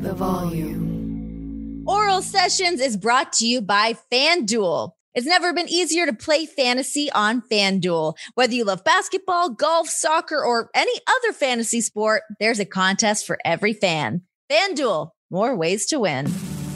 the volume. Oral Sessions is brought to you by FanDuel. It's never been easier to play fantasy on FanDuel. Whether you love basketball, golf, soccer, or any other fantasy sport, there's a contest for every fan. FanDuel, more ways to win.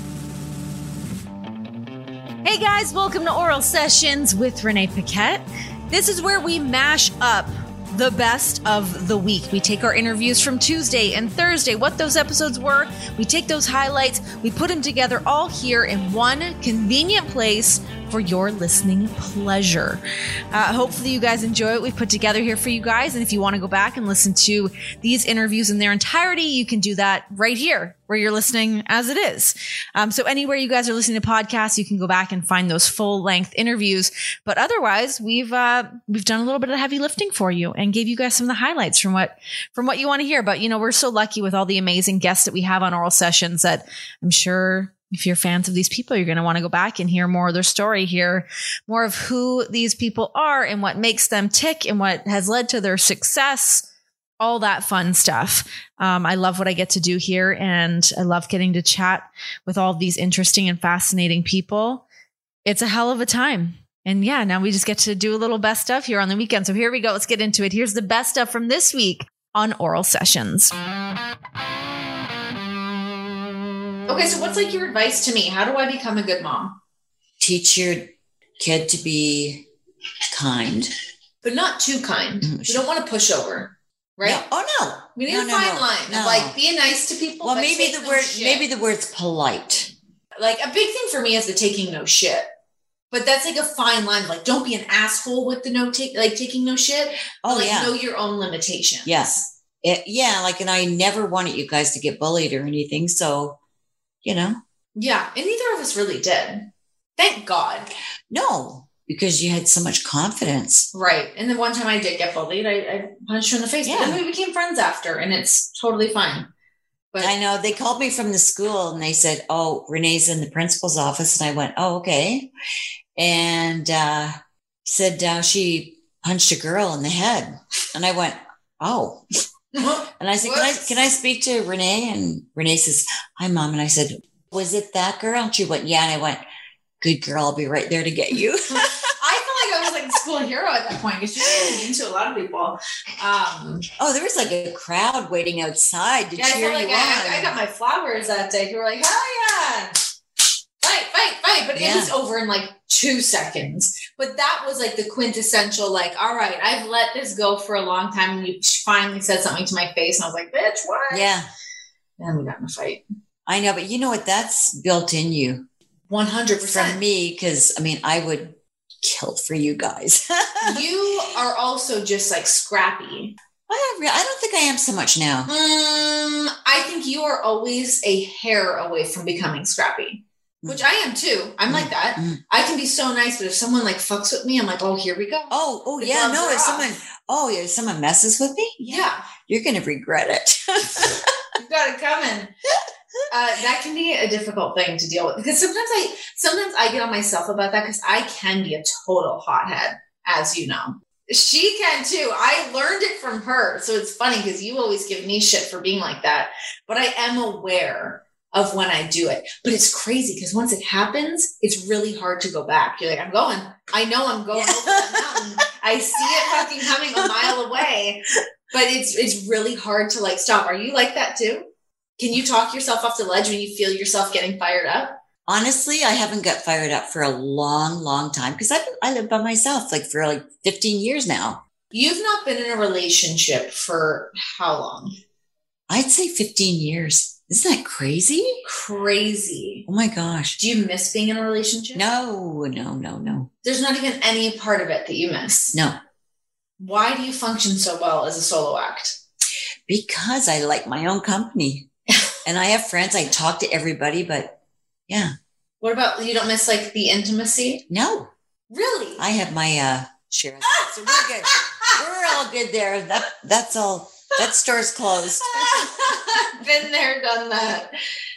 Hey guys, welcome to Oral Sessions with Renee Paquette. This is where we mash up the best of the week. We take our interviews from Tuesday and Thursday, what those episodes were. We take those highlights, we put them together all here in one convenient place for your listening pleasure. Hopefully you guys enjoy what we've put together here for you guys. And if you want to go back and listen to these interviews in their entirety, you can do that right here where you're listening as it is. So anywhere you guys are listening to podcasts, you can go back and find those full length interviews. But otherwise, we've done a little bit of heavy lifting for you and gave you guys some of the highlights from what you want to hear. But you know, we're so lucky with all the amazing guests that we have on Oral Sessions that I'm sure if you're fans of these people, you're going to want to go back and hear more of their story, hear more of who these people are and what makes them tick and what has led to their success, all that fun stuff. I love what I get to do here, and I love getting to chat with all these interesting and fascinating people. It's a hell of a time. And yeah, now we just get to do a little best stuff here on the weekend. So here we go. Let's get into it. Here's the best stuff from this week on Oral Sessions. Okay, so what's like your advice to me? How do I become a good mom? Teach your kid to be kind. But not too kind. You don't want to push over, right? No. Oh, no. We need a fine line of like being nice to people. Well, maybe the word's polite. Like a big thing for me is the taking no shit. But that's like a fine line. Like, don't be an asshole with the taking no shit. But know your own limitations. Yes. And I never wanted you guys to get bullied or anything. So, you know. Yeah. And neither of us really did. Thank God. No, because you had so much confidence. Right. And the one time I did get bullied, I punched her in the face. Yeah. But then we became friends after, and it's totally fine. But I know they called me from the school and they said, "Oh, Renee's in the principal's office." And I went, "Oh, okay." And said she punched a girl in the head. And I went, "Oh." And I said, can I speak to Renee? And Renee says, "Hi, Mom." And I said, "Was it that girl?" And she went, "Yeah." And I went, "Good girl, I'll be right there to get you." I feel like I was like a school hero at that point because she was getting into a lot of people. There was like a crowd waiting outside to cheer you on. I got my flowers that day. Who were like, "Hell yeah. Fight. But it was over in like 2 seconds. But that was like the quintessential, like, all right, I've let this go for a long time. And you finally said something to my face. And I was like, "Bitch, what?" Yeah. And we got in a fight. I know, but you know what? That's built in you. 100%. From me, because, I would kill for you guys. You are also just like scrappy. I don't think I am so much now. I think you are always a hair away from becoming scrappy. Which I am too. I'm like that. I can be so nice, but if someone like fucks with me, I'm like, "Oh, here we go." Oh yeah. No, if someone messes with me, yeah, you're going to regret it. You've got it coming. That can be a difficult thing to deal with because sometimes I get on myself about that because I can be a total hothead, as you know. She can too. I learned it from her. So it's funny because you always give me shit for being like that, but I am aware of when I do it. But it's crazy because once it happens, it's really hard to go back. You're like, "I'm going. I know I'm going over that mountain. I see it fucking coming a mile away." But it's really hard to like stop. Are you like that too? Can you talk yourself off the ledge when you feel yourself getting fired up? Honestly, I haven't got fired up for a long, long time because I live by myself for 15 years now. You've not been in a relationship for how long? I'd say 15 years. Isn't that crazy? Crazy. Oh my gosh. Do you miss being in a relationship? No. There's not even any part of it that you miss. No. Why do you function so well as a solo act? Because I like my own company. And I have friends. I talk to everybody, but yeah. What about, you don't miss the intimacy? No. Really? I have my share of that. So we're good. We're all good there. That's all. That store's closed. Been there, done that.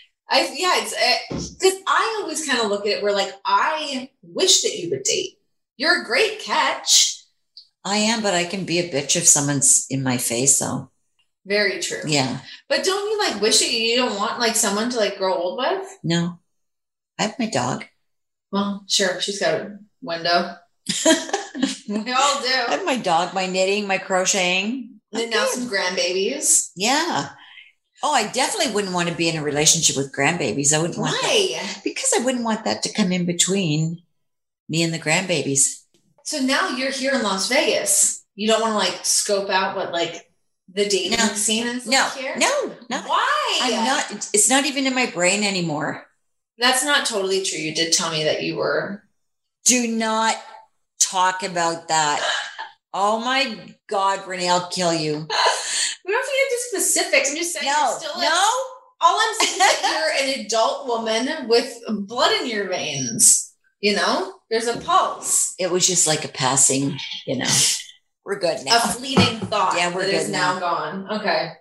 It's because I always kind of look at it where I wish that you would date. You're a great catch. I am, but I can be a bitch if someone's in my face. So Very true. Yeah. But don't you like wish that you don't want like someone to like grow old with? No. I have my dog. Well, sure. She's got a window. We all do. I have my dog, my knitting, my crocheting. And now some grandbabies. Yeah. Oh, I definitely wouldn't want to be in a relationship with grandbabies. I wouldn't want that. Because I wouldn't want that to come in between me and the grandbabies. So now you're here in Las Vegas. You don't want to like scope out what like the dating scene is like here? No. Why? I'm not. It's not even in my brain anymore. That's not totally true. You did tell me that you were. Do not talk about that. Oh my God, Renee, I'll kill you. We don't have to get into specifics. I'm just saying. No. All I'm saying is that you're an adult woman with blood in your veins. You know, there's a pulse. It was just like a passing, we're good now. A fleeting thought. Yeah, we're good is now gone. Okay.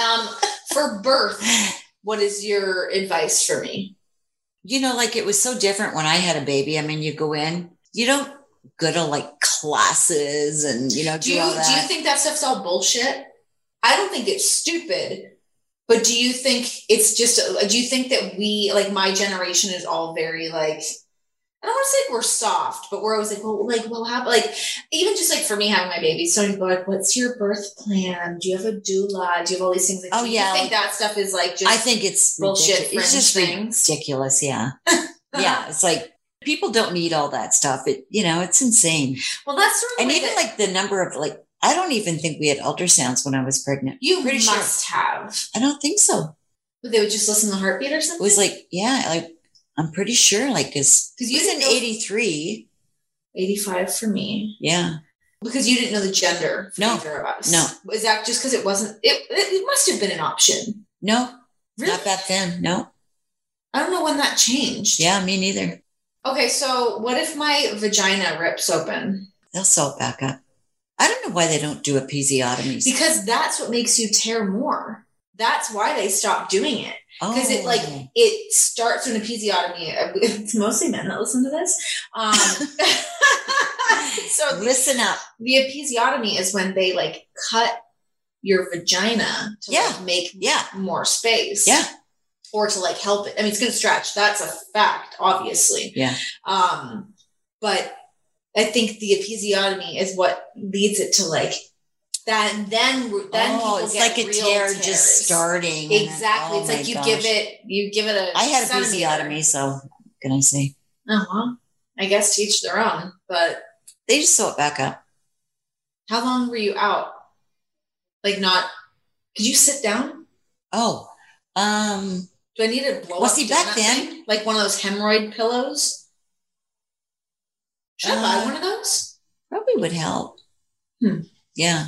For birth, what is your advice for me? Like it was so different when I had a baby. I mean, you go in, you don't go to like classes and, do all that. Do you think that stuff's all bullshit? I don't think it's stupid, but do you think it's just, do you think that we, like my generation is all very like, I don't want to say we're soft, but we're always like, how, like, even just like for me having my baby, so people are like, what's your birth plan? Do you have a doula? Do you have all these things? Like, do you think that stuff is like just I think it's bullshit. It's just ridiculous. Yeah. Yeah. It's like people don't need all that stuff. It's insane. Well, that's sort of and even like the number of like, I don't even think we had ultrasounds when I was pregnant. You must have. I don't think so. But they would just listen to the heartbeat or something? It was like, I'm pretty sure, like, because you was in 83. 85 for me. Yeah. Because you didn't know the gender for either of us. No. Is that just because it wasn't, it must have been an option. No. Really? Not back then. No. I don't know when that changed. Yeah, me neither. Okay, so what if my vagina rips open? They'll sew it back up. I don't know why they don't do episiotomies. Because that's what makes you tear more. That's why they stopped doing it. Because it starts with an episiotomy. It's mostly men that listen to this. So listen up. The episiotomy is when they like cut your vagina to like make more space. Yeah. Or to like help it. I mean, it's going to stretch. That's a fact, obviously. Yeah. But I think the episiotomy is what leads it to like that. And then people it's get like a tear just starting. Exactly. It's like you give it a. I had episiotomy, so what can I say? Oh, well, I guess to each their own, but they just sew it back up. How long were you out? Like could you sit down? Oh, do I need to blow up? Back then, like one of those hemorrhoid pillows? Should I buy one of those? Probably would help. Yeah.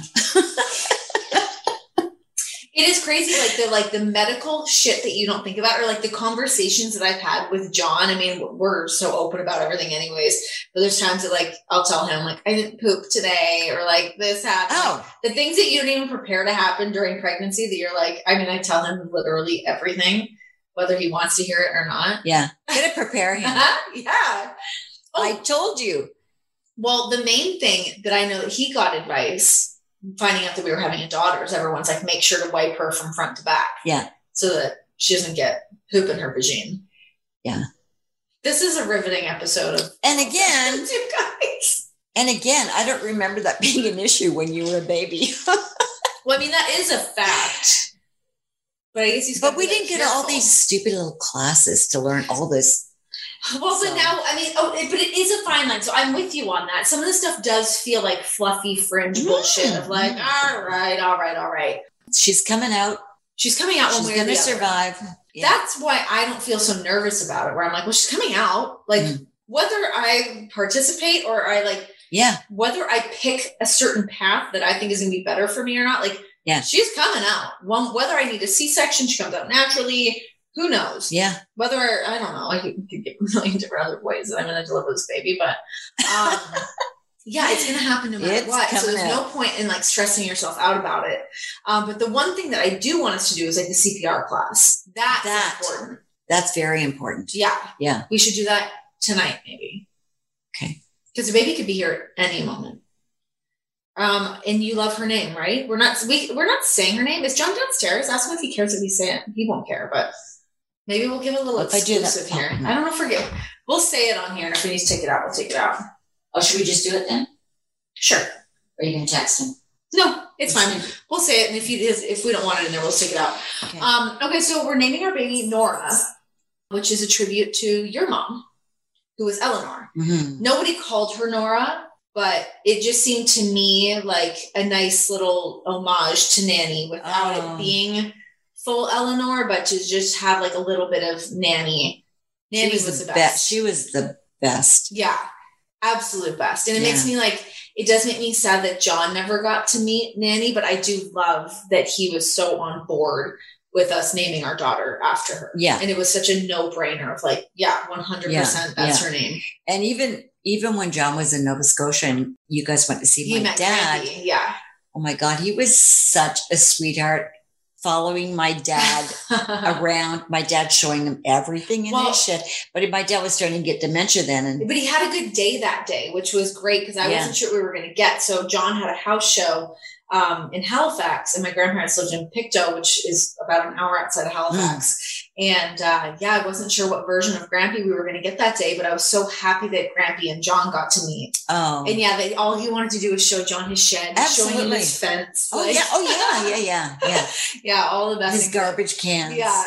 It is crazy, like the medical shit that you don't think about, or like the conversations that I've had with John. I mean, we're so open about everything anyways, but there's times that like, I'll tell him like, I didn't poop today, or like this happened. Oh. The things that you don't even prepare to happen during pregnancy that you're like, I mean, I tell him literally everything, whether he wants to hear it or not. Yeah. Gotta prepare him. Yeah. Oh. I told you. Well, the main thing that I know that he got advice, finding out that we were having a daughter, is everyone's like, make sure to wipe her from front to back. Yeah. So that she doesn't get poop in her vagina. Yeah. This is a riveting episode of. And again, you guys. And again, I don't remember that being an issue when you were a baby. Well, I mean, that is a fact. But I guess But we didn't get all these stupid little classes to learn all this. Well, but now, I mean, but it is a fine line. So I'm with you on that. Some of the stuff does feel like fluffy fringe bullshit of like, all right. She's coming out. She's coming out one way or the other. She's going to survive. Yeah. That's why I don't feel so nervous about it, where I'm like, well, she's coming out. Like, whether I participate or I like, whether I pick a certain path that I think is going to be better for me or not, like, she's coming out. Whether I need a C-section, she comes out naturally. Who knows? Yeah. Whether, I don't know, I could get a million different other ways that I'm going to deliver this baby, but it's going to happen no matter what. So there's no point in like stressing yourself out about it. But the one thing that I do want us to do is like the CPR class. That's important. That's very important. Yeah. Yeah. We should do that tonight, maybe. Okay. Because the baby could be here at any moment. And you love her name, right? We're not saying her name. Is John downstairs? Ask him if he cares if we say it. He won't care, but maybe we'll give it a little exclusive here. I don't know. We'll say it on here, and if we need to take it out, we'll take it out. Oh, should we just do it then? Sure. Or are you going to text him? No, it's fine. We'll say it, and if we don't want it in there, we'll take it out. Okay, so we're naming our baby Nora, which is a tribute to your mom, who was Eleanor. Mm-hmm. Nobody called her Nora, but it just seemed to me like a nice little homage to Nanny without it being full Eleanor, but to just have like a little bit of Nanny. Nanny was the best. She was the best. Yeah, absolute best. And it makes me like, it does make me sad that John never got to meet Nanny, but I do love that he was so on board with us naming our daughter after her. Yeah. And it was such a no-brainer of like, 100% that's her name. And even when John was in Nova Scotia and you guys went to see my dad. Grandy, yeah. Oh my God, he was such a sweetheart, following my dad around. My dad showing him everything in his shed. But my dad was starting to get dementia then. But he had a good day that day, which was great because I wasn't sure what we were going to get. So John had a house show in Halifax, and my grandparents lived in Pictou, which is about an hour outside of Halifax. And I wasn't sure what version of Grampy we were going to get that day, but I was so happy that Grampy and John got to meet. Oh, and all he wanted to do was show John his shed, showing him his fence. Oh yeah. Yeah, all the best. His garbage cans. Yeah.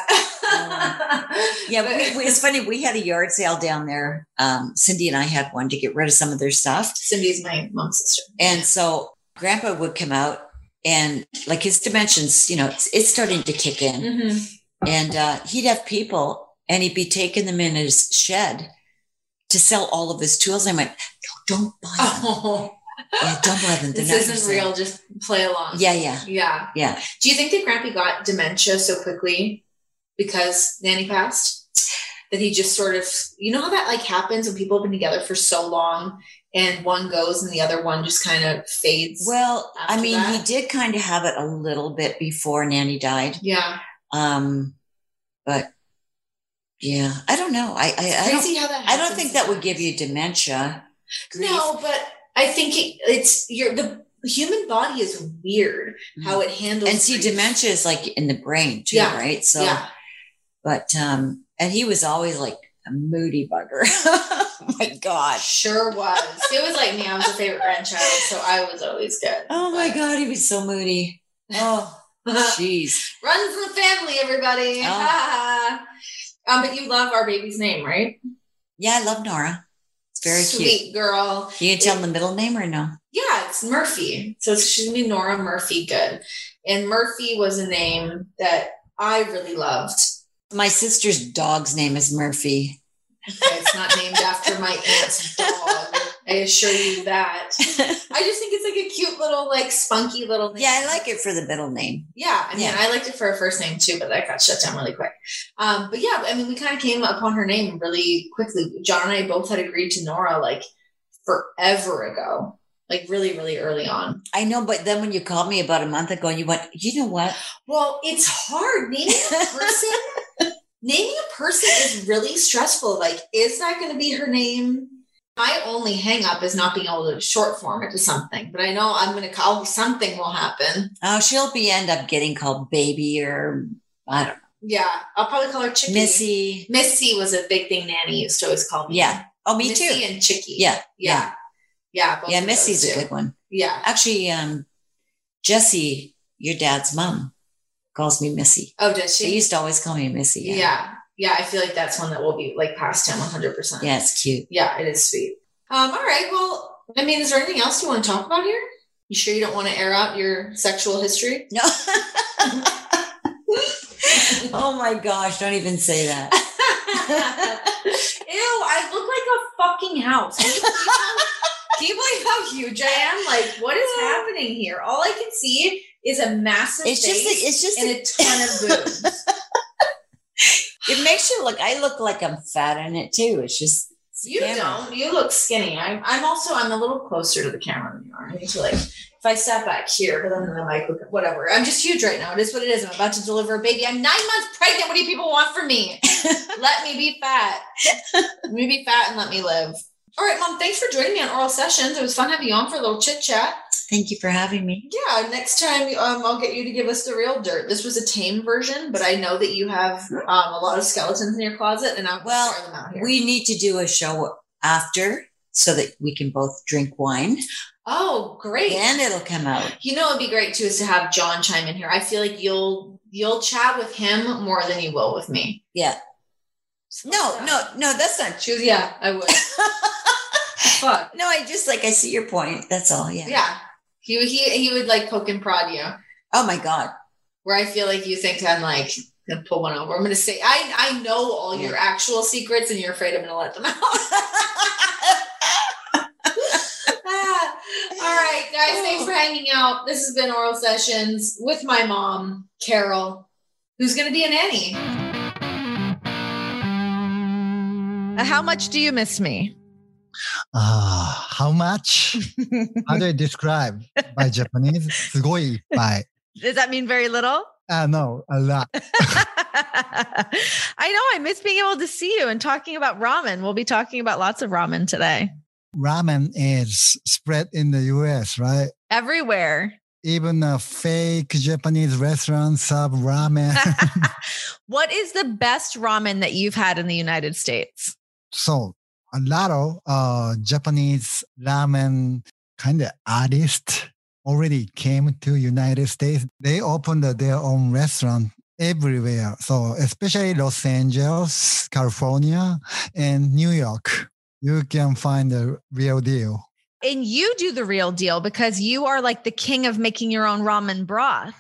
It's funny. We had a yard sale down there. Cindy and I had one to get rid of some of their stuff. Cindy's my mom's sister. And so Grandpa would come out and like his dimensions, it's starting to kick in. Mm-hmm. And he'd have people and he'd be taking them in his shed to sell all of his tools. I went, no, don't buy them. Yeah, don't buy them. This isn't real. Just play along. Yeah. Do you think that Grampy got dementia so quickly because Nanny passed? That he just sort of, how that like happens when people have been together for so long and one goes and the other one just kind of fades. Well, I mean, he did kind of have it a little bit before Nanny died. Yeah. But yeah, I don't know. I don't think that would give you dementia. Grief. No, but I think the human body is weird how it handles. And see, dementia is like in the brain too, right? So, but, and he was always like a moody bugger. Oh my God. Sure was. It was like me. I was a favorite grandchild, so I was always good. Oh my God. He was so moody. Oh, jeez. Runs in the family, everybody. Oh. But you love our baby's name, right? Yeah, I love Nora. It's very cute. Sweet girl. You can tell the middle name or no? Yeah, it's Murphy. So she's going to be Nora Murphy Good. And Murphy was a name that I really loved. My sister's dog's name is Murphy. Okay, it's not named after my aunt's dog. I assure you that. I just think it's like a cute little, like, spunky little name. Yeah, I like it for the middle name. Yeah, I mean, I liked it for her first name too, but that got shut down really quick. But yeah, I mean, we kind of came upon her name really quickly. John and I both had agreed to Nora like forever ago, like really, really early on. I know, but then when you called me about a month ago, you went, you know what? Well, it's hard. Naming a person is really stressful. Like, is that going to be her name? My only hang up is not being able to short form it to something, but I know I'm going to call something will happen. Oh, she'll end up getting called Baby or I don't know. Yeah. I'll probably call her Chicky. Missy. Missy was a big thing Nanny used to always call me. Yeah. Oh, me Missy too. Missy and Chicky. Yeah. Yeah. Yeah. Missy's a good one. Yeah. Actually, Jessie, your dad's mom, calls me Missy. Oh, does she? They used to always call me Missy. Yeah, I feel like that's one that will be like passed down 100%. Yeah, it's cute. Yeah, it is sweet. All right. Well, I mean, is there anything else you want to talk about here? You sure you don't want to air out your sexual history? No. Oh my gosh, don't even say that. Ew, I look like a fucking house. Can you believe how huge I am? Like, what is happening here? All I can see is a massive face and a ton of boobs. It makes you look, I look like I'm fat in it too. It's just, you don't. You look skinny. I'm a little closer to the camera than you are. I need to if I sat back here, but then the mic, whatever. I'm just huge right now. It is what it is. I'm about to deliver a baby. I'm 9 months pregnant. What do you people want from me? Let me be fat. Let me be fat and let me live. All right, Mom, thanks for joining me on Oral Sessions. It was fun having you on for a little chit chat. Thank you for having me. Yeah, next time I'll get you to give us the real dirt. This was a tame version, but I know that you have a lot of skeletons in your closet, and I'll share them out here. We need to do a show after so that we can both drink wine. Oh, great. And it'll come out. You know, it'd be great too is to have John chime in here. I feel like you'll chat with him more than you will with me. Yeah. No, that's not true. Yeah, I would. Fuck. No, I see your point. That's all. Yeah. Yeah. He would like poke and prod you. Oh my God. Where I feel like you think I'm like gonna pull one over. I'm gonna say I know all your actual secrets and you're afraid I'm gonna let them out. All right, guys, thanks for hanging out. This has been Oral Sessions with my mom, Carol, who's gonna be a nanny. How much do you miss me? How much? How do I describe by Japanese? すごいいっぱい. Does that mean very little? No, a lot. I know. I miss being able to see you and talking about ramen. We'll be talking about lots of ramen today. Ramen is spread in the US, right? Everywhere. Even a fake Japanese restaurant serve ramen. What is the best ramen that you've had in the United States? So a lot of Japanese ramen kind of artists already came to United States. They opened their own restaurant everywhere. So especially Los Angeles, California, and New York. You can find the real deal. And you do the real deal because you are like the king of making your own ramen broth.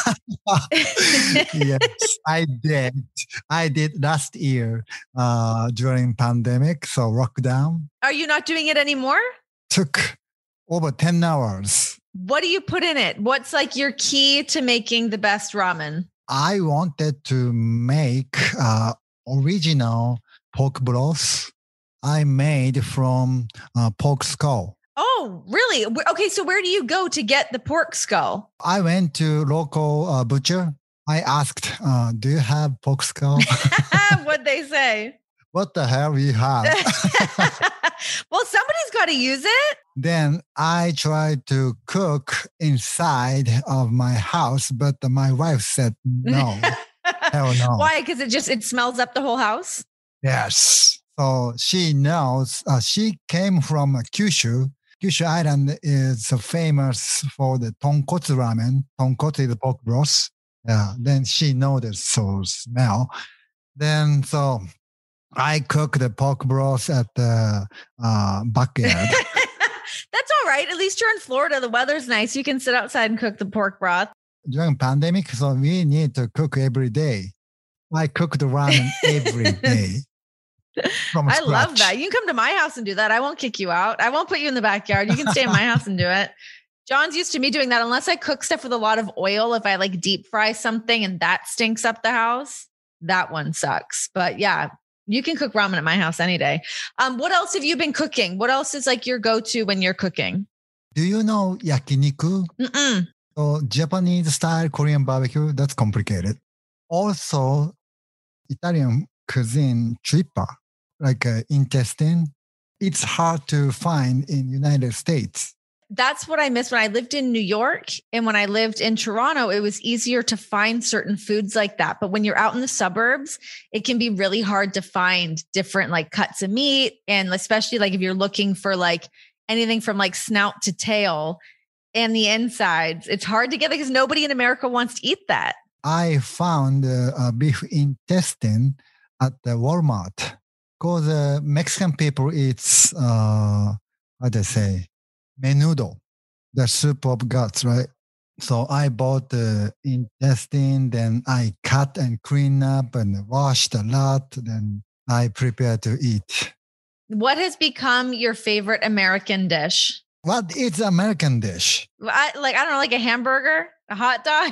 Yes, I did. I did last year during pandemic, so lockdown. Are you not doing it anymore? Took over 10 hours. What do you put in it? What's like your key to making the best ramen? I wanted to make original pork broth I made from pork skull. Oh, really? Okay, so where do you go to get the pork skull? I went to local butcher. I asked, do you have pork skull? What'd they say? What the hell we have? Well, somebody's got to use it. Then I tried to cook inside of my house, but my wife said no. Hell no. Why? Because it smells up the whole house? Yes. So she knows. She came from Kyushu. Kyushu Island is famous for the tonkotsu ramen. Tonkotsu is pork broth. Yeah. Then she knows the smell. Then so I cook the pork broth at the backyard. That's all right. At least you're in Florida. The weather's nice. You can sit outside and cook the pork broth. During pandemic, so we need to cook every day. I cook the ramen every day. I love that. You can come to my house and do that. I won't kick you out. I won't put you in the backyard. You can stay in my house and do it. John's used to me doing that. Unless I cook stuff with a lot of oil, if I like deep fry something and that stinks up the house, that one sucks. But yeah, you can cook ramen at my house any day. What else have you been cooking? What else is like your go-to when you're cooking? Do you know yakiniku? Mm-mm. So Japanese style Korean barbecue, that's complicated. Also, Italian cuisine tripa, like intestine. It's hard to find in United States. That's what I missed when I lived in New York. And when I lived in Toronto, it was easier to find certain foods like that. But when you're out in the suburbs, it can be really hard to find different like cuts of meat. And especially like if you're looking for like anything from like snout to tail and the insides, it's hard to get because nobody in America wants to eat that. I found beef intestine at the Walmart because Mexican people eat, how do I say, menudo, the soup of guts, right? So I bought the intestine, then I cut and clean up and washed a lot, then I prepared to eat. What has become your favorite American dish? What is American dish? I don't know, like a hamburger, a hot dog,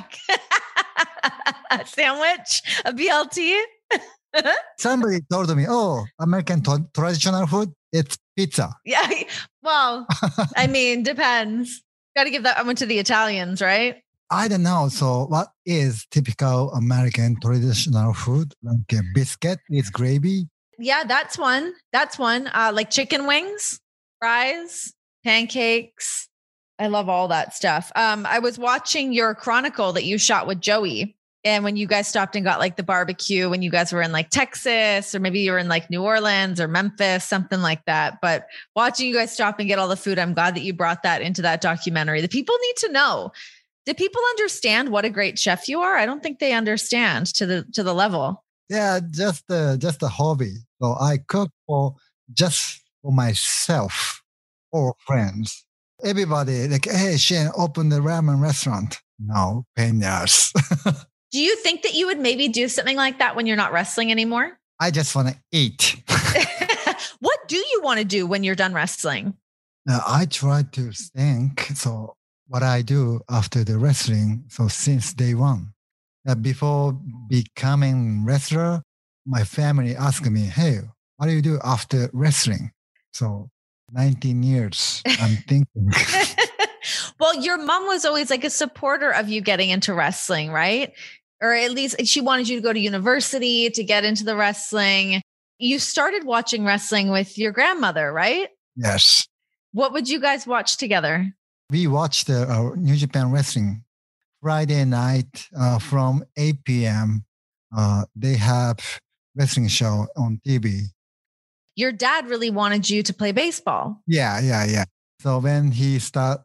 a sandwich, a BLT. Somebody told me, oh, American traditional food, it's pizza. Yeah. Well, I mean, depends. Got to give that one to the Italians, right? I don't know. So what is typical American traditional food? Like a biscuit with gravy? Yeah, that's one. That's one. Like chicken wings, fries, pancakes. I love all that stuff. I was watching your chronicle that you shot with Joey. And when you guys stopped and got like the barbecue, when you guys were in like Texas, or maybe you were in like New Orleans or Memphis, something like that. But watching you guys stop and get all the food, I'm glad that you brought that into that documentary. The people need to know. Do people understand what a great chef you are? I don't think they understand to the level. Yeah, just a hobby. So I cook just for myself or friends. Everybody like, hey, Shane, open the ramen restaurant. No, peñas. Do you think that you would maybe do something like that when you're not wrestling anymore? I just want to eat. What do you want to do when you're done wrestling? I try to think. So what I do after the wrestling. So since day one, before becoming wrestler, my family asked me, hey, what do you do after wrestling? So 19 years, I'm thinking. Well, your mom was always like a supporter of you getting into wrestling, right? Or at least she wanted you to go to university to get into the wrestling. You started watching wrestling with your grandmother, right? Yes. What would you guys watch together? We watched New Japan Wrestling Friday night from 8 p.m. They have wrestling show on TV. Your dad really wanted you to play baseball. Yeah. So when he start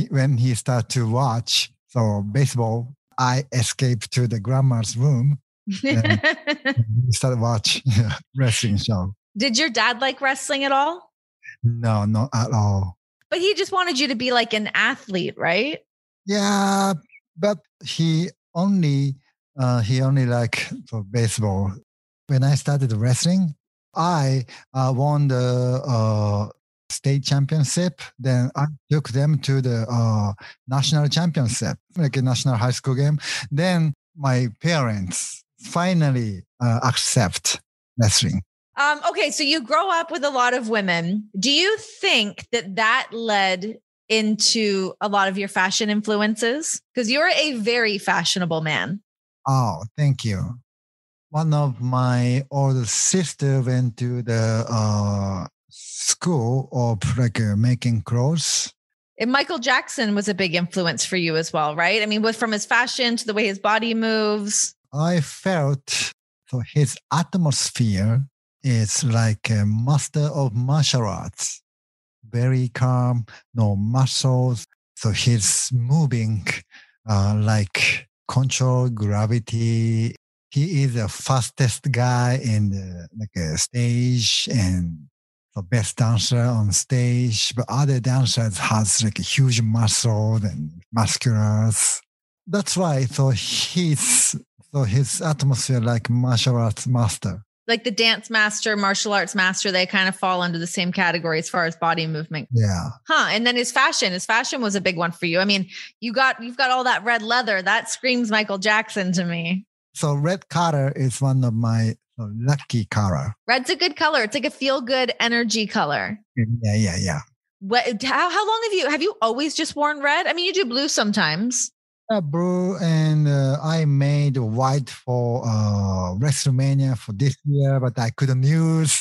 to watch baseball, I escaped to the grandma's room and started watch wrestling show. Did your dad like wrestling at all? No, not at all. But he just wanted you to be like an athlete, right? Yeah, but he only like for baseball. When I started wrestling, I won the state championship. Then I took them to the national championship, like a national high school game. Then my parents finally accept wrestling. Okay, so you grow up with a lot of women. Do you think that led into a lot of your fashion influences? Because you're a very fashionable man. Oh, thank you. One of my older sister went to the school of like making clothes. And Michael Jackson was a big influence for you as well, right? I mean, from his fashion to the way his body moves. I felt so his atmosphere is like a master of martial arts. Very calm, no muscles. So he's moving like control gravity. He is the fastest guy in the stage and the best dancer on stage. But other dancers has like a huge muscle and musculars. That's why. So his atmosphere like martial arts master. Like the dance master, martial arts master, they kind of fall under the same category as far as body movement. Yeah. Huh. And then his fashion was a big one for you. I mean, you've got all that red leather. That screams Michael Jackson to me. So red color is one of my lucky color. Red's a good color. It's like a feel good energy color. Yeah. How long have you always just worn red? I mean, you do blue sometimes. Blue, and I made white for WrestleMania for this year, but I couldn't use.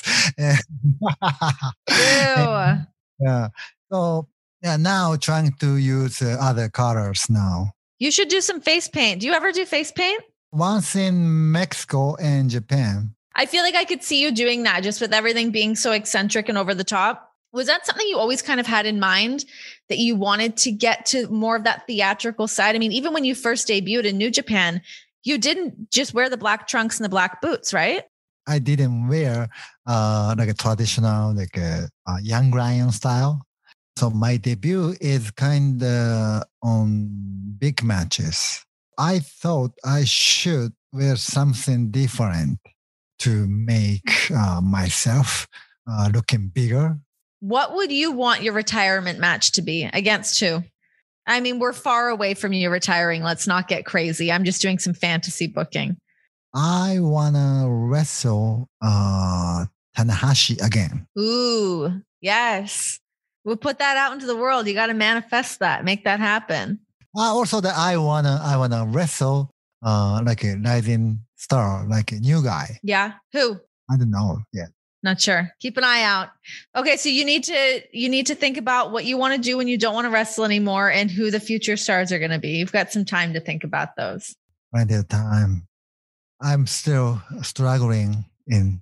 Yeah. So now trying to use other colors now. You should do some face paint. Do you ever do face paint? Once in Mexico and Japan. I feel like I could see you doing that just with everything being so eccentric and over the top. Was that something you always kind of had in mind, that you wanted to get to more of that theatrical side? I mean, even when you first debuted in New Japan, you didn't just wear the black trunks and the black boots, right? I didn't wear like a traditional, like a young lion style. So my debut is kind of on big matches. I thought I should wear something different to make myself looking bigger. What would you want your retirement match to be? Against who? I mean, we're far away from you retiring. Let's not get crazy. I'm just doing some fantasy booking. I want to wrestle Tanahashi again. Ooh, yes. We'll put that out into the world. You got to manifest that. Make that happen. Also, that I wanna wrestle like a rising star, like a new guy. Yeah. Who? I don't know yet. Not sure. Keep an eye out. Okay, so you need to think about what you want to do when you don't want to wrestle anymore and who the future stars are going to be. You've got some time to think about those. Plenty of time. I'm still struggling in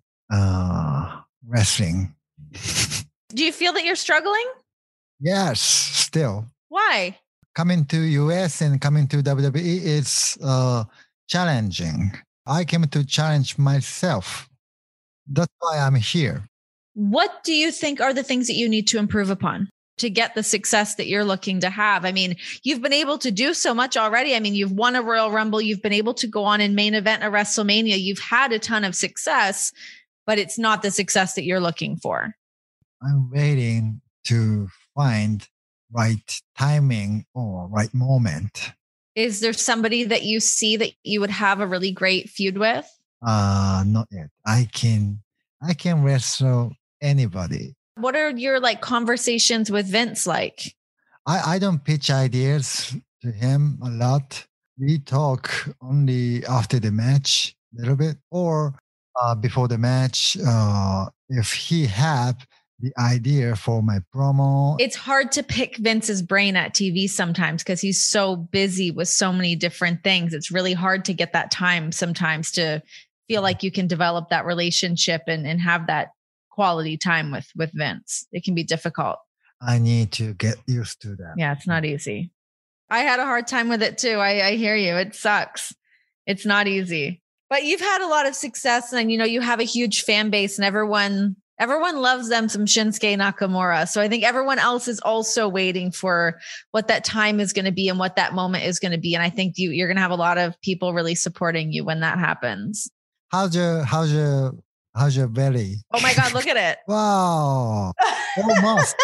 wrestling. Do you feel that you're struggling? Yes, still. Why? Coming to US and coming to WWE is challenging. I came to challenge myself. That's why I'm here. What do you think are the things that you need to improve upon to get the success that you're looking to have? I mean, you've been able to do so much already. I mean, you've won a Royal Rumble. You've been able to go on and main event a WrestleMania. You've had a ton of success, but it's not the success that you're looking for. I'm waiting to find right timing or right moment. Is there somebody that you see that you would have a really great feud with? Not yet. I can wrestle anybody. What are your conversations with Vince like? I don't pitch ideas to him a lot. We talk only after the match a little bit or before the match. If he have the idea for my promo. It's hard to pick Vince's brain at TV sometimes because he's so busy with so many different things. It's really hard to get that time sometimes to feel like you can develop that relationship and have that quality time with Vince. It can be difficult. I need to get used to that. Yeah, it's not easy. I had a hard time with it too. I hear you. It sucks. It's not easy. But you've had a lot of success and you have a huge fan base and everyone loves them some Shinsuke Nakamura. So I think everyone else is also waiting for what that time is going to be and what that moment is going to be. And I think you're going to have a lot of people really supporting you when that happens. How's your belly? Oh my God, look at it. Wow. Almost.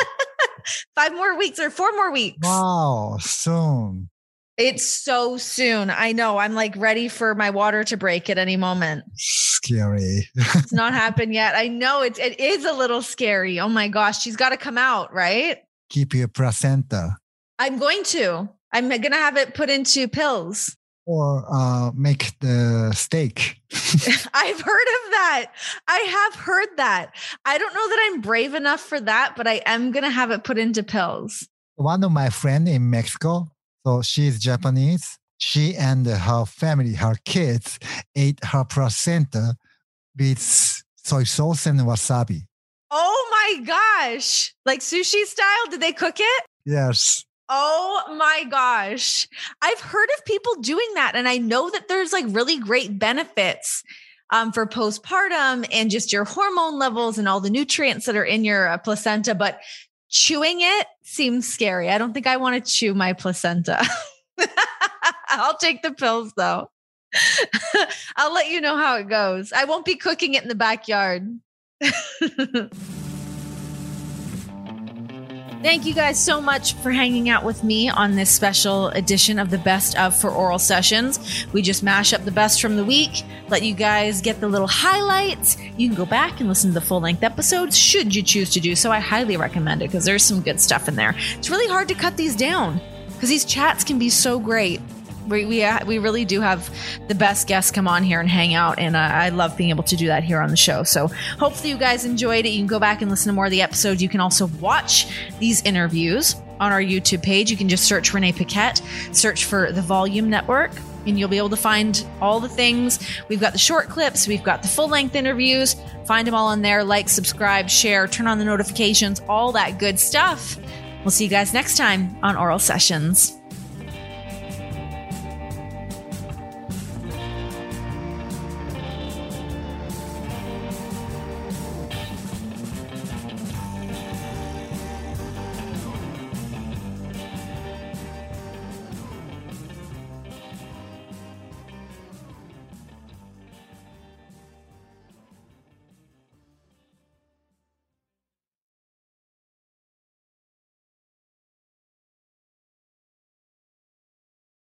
5 more weeks or 4 more weeks. Wow. Soon. It's so soon. I know. I'm ready for my water to break at any moment. Scary. It's not happened yet. I know it is a little scary. Oh my gosh. She's got to come out, right? Keep your placenta. I'm going to have it put into pills. Or make the steak. I've heard of that. I have heard that. I don't know that I'm brave enough for that, but I am going to have it put into pills. One of my friends in Mexico, so she's Japanese. She and her family, her kids, ate her placenta with soy sauce and wasabi. Oh my gosh. Like sushi style? Did they cook it? Yes. Oh my gosh. I've heard of people doing that. And I know that there's really great benefits for postpartum and just your hormone levels and all the nutrients that are in your placenta. But chewing it seems scary. I don't think I want to chew my placenta. I'll take the pills though. I'll let you know how it goes. I won't be cooking it in the backyard. Thank you guys so much for hanging out with me on this special edition of the Best of for Oral Sessions. We just mash up the best from the week, let you guys get the little highlights. You can go back and listen to the full-length episodes should you choose to do so. I highly recommend it because there's some good stuff in there. It's really hard to cut these down because these chats can be so great. We really do have the best guests come on here and hang out, and I love being able to do that here on the show. So hopefully you guys enjoyed it. You can go back and listen to more of the episodes. You can also watch these interviews on our YouTube page. You can just search Renee Paquette, search for The Volume Network, and you'll be able to find all the things. We've got the short clips. We've got the full-length interviews. Find them all in there. Like, subscribe, share, turn on the notifications, all that good stuff. We'll see you guys next time on Oral Sessions.